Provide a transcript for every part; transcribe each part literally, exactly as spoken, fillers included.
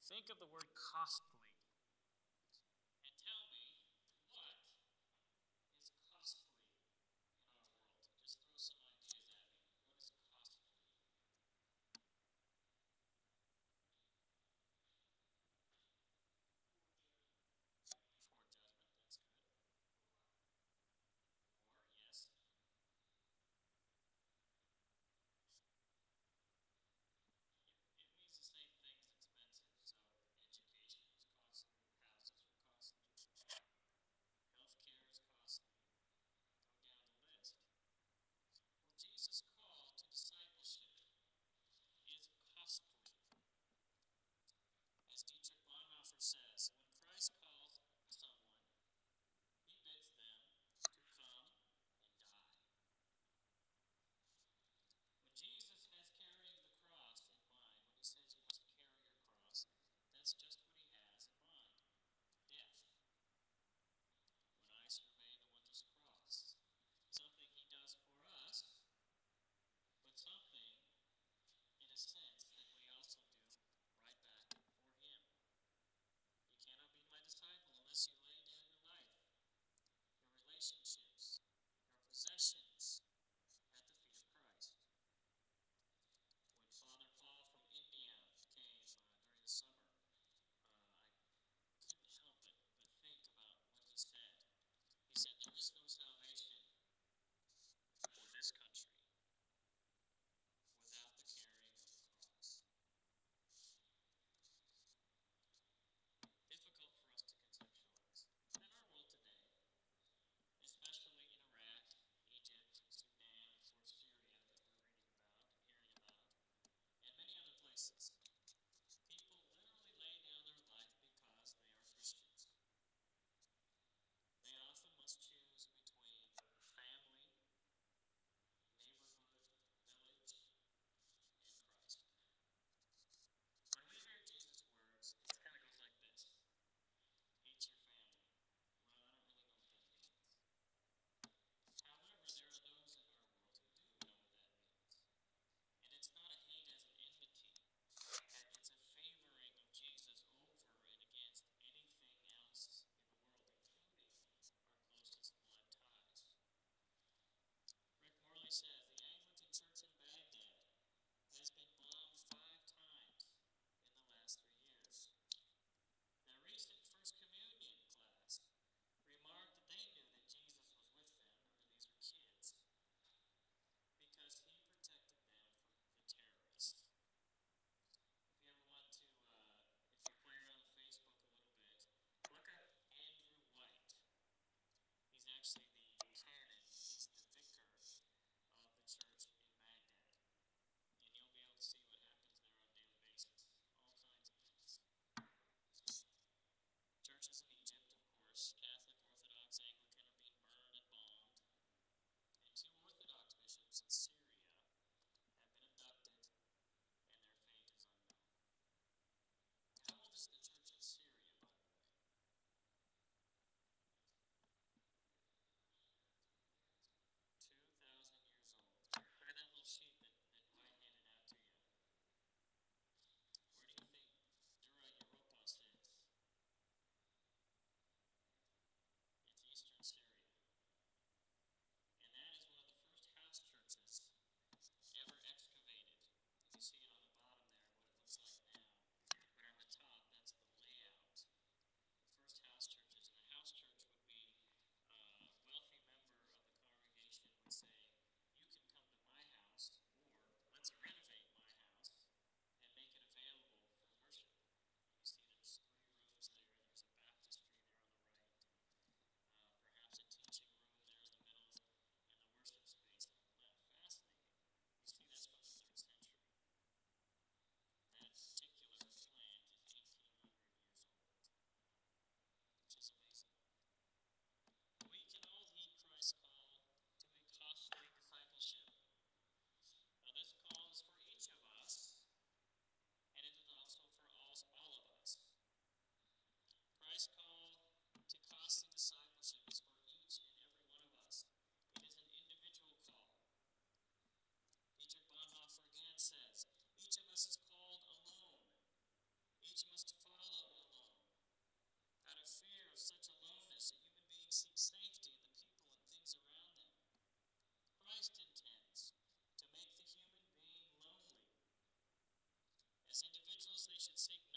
Think of the word costly and tell me what is costly in our world. Just throw some ideas at me. What is costly? Before judgment, that's good. War, yes. It, it means the same thing's expensive. So education is costly, houses are costly, healthcare is costly. Go down the list. Well, Jesus' call to discipleship is costly. As Dietrich Bonhoeffer says, when Christ calls someone, he bids them to come and die. When Jesus has carrying the cross in mind, when he says you must carry your cross, that's just what he has in mind: death. When I survey the wondrous cross, something he does for us, but something, in a sense, that we also do right back for him. You cannot be my disciple unless you lay down your life, your relationships, your possessions at the feet of Christ. When Father Paul from India came uh, during the summer, uh, I couldn't help it but think about what he said. He said, there is no salvation for this country without the carrying of the cross. Difficult for us to conceptualize. In our world today, especially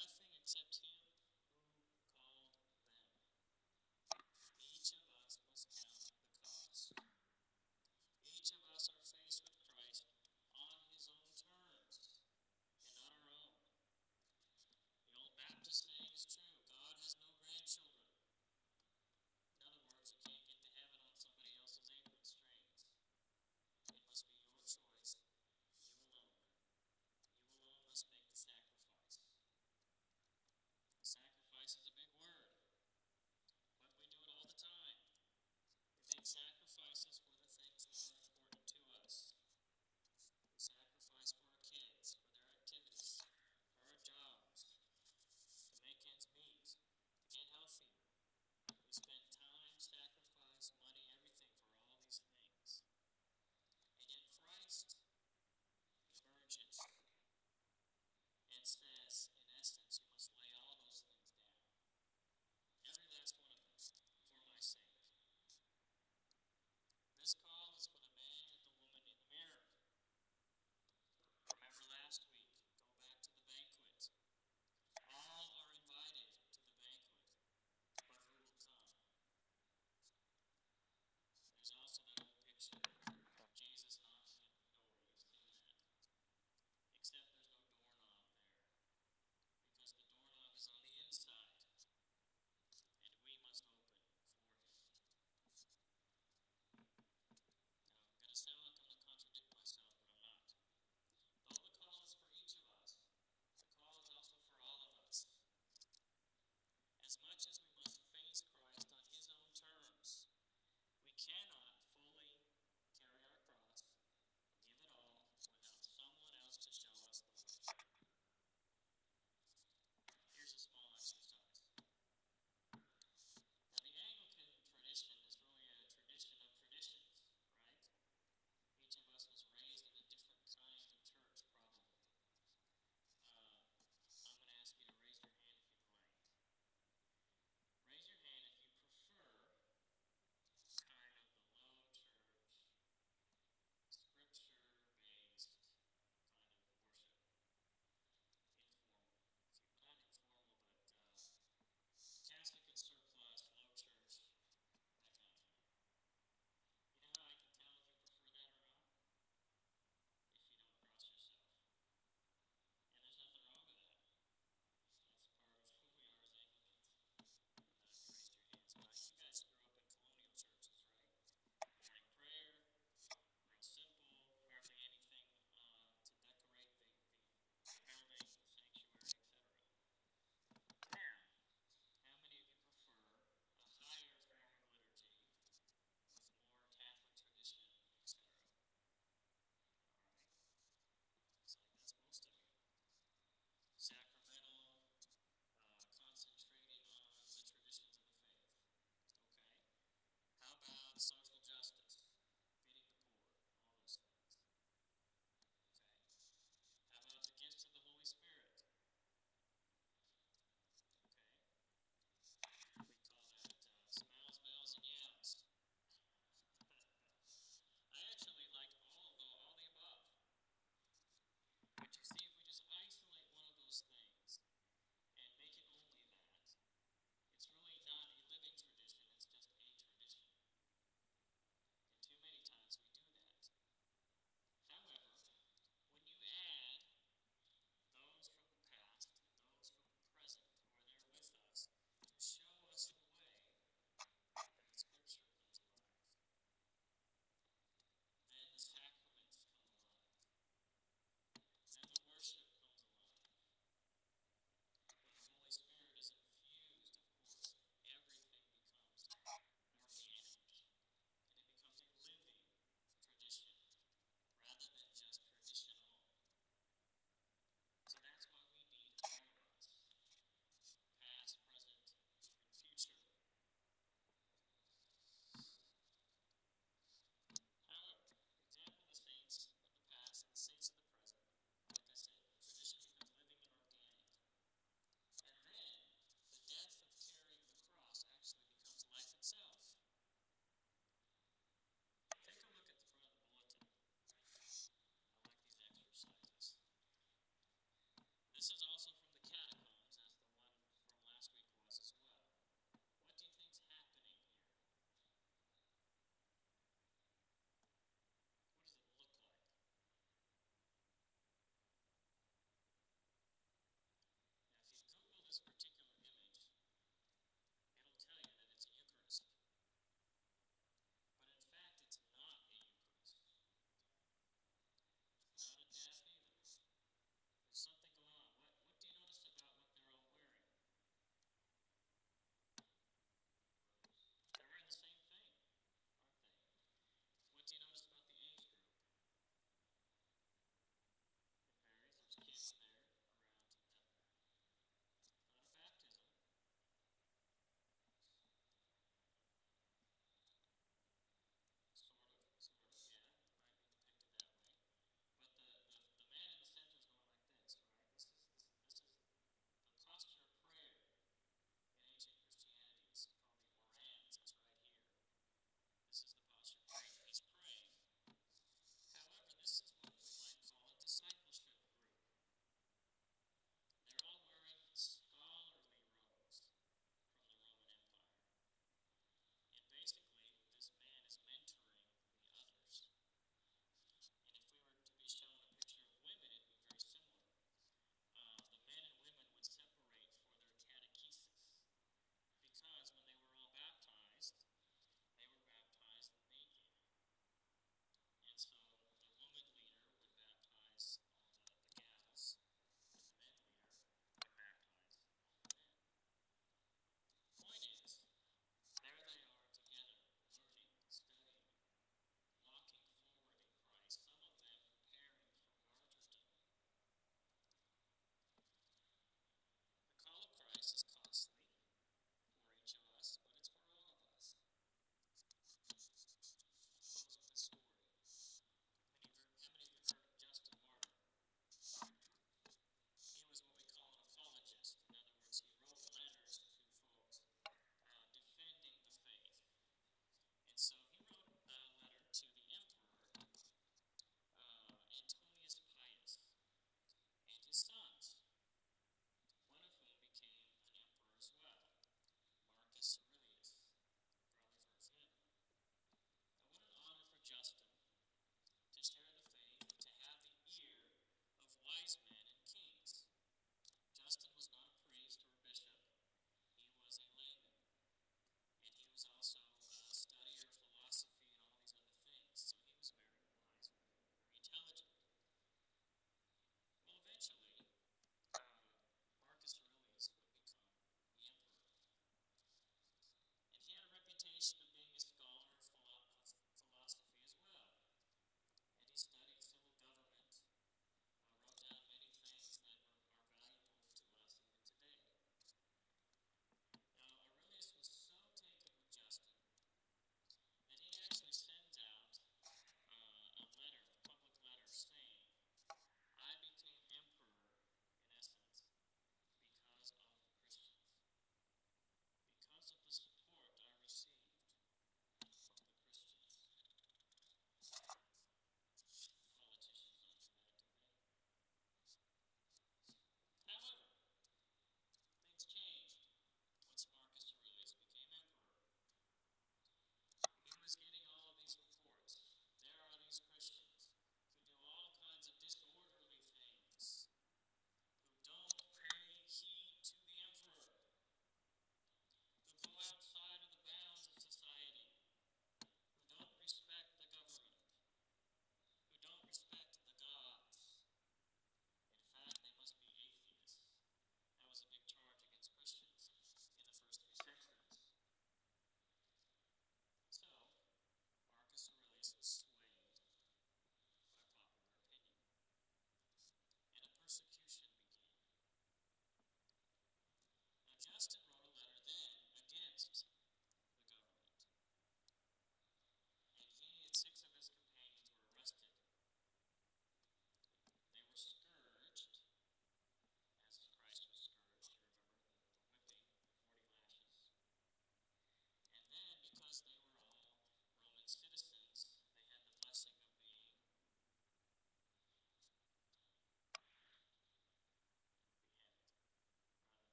nothing except him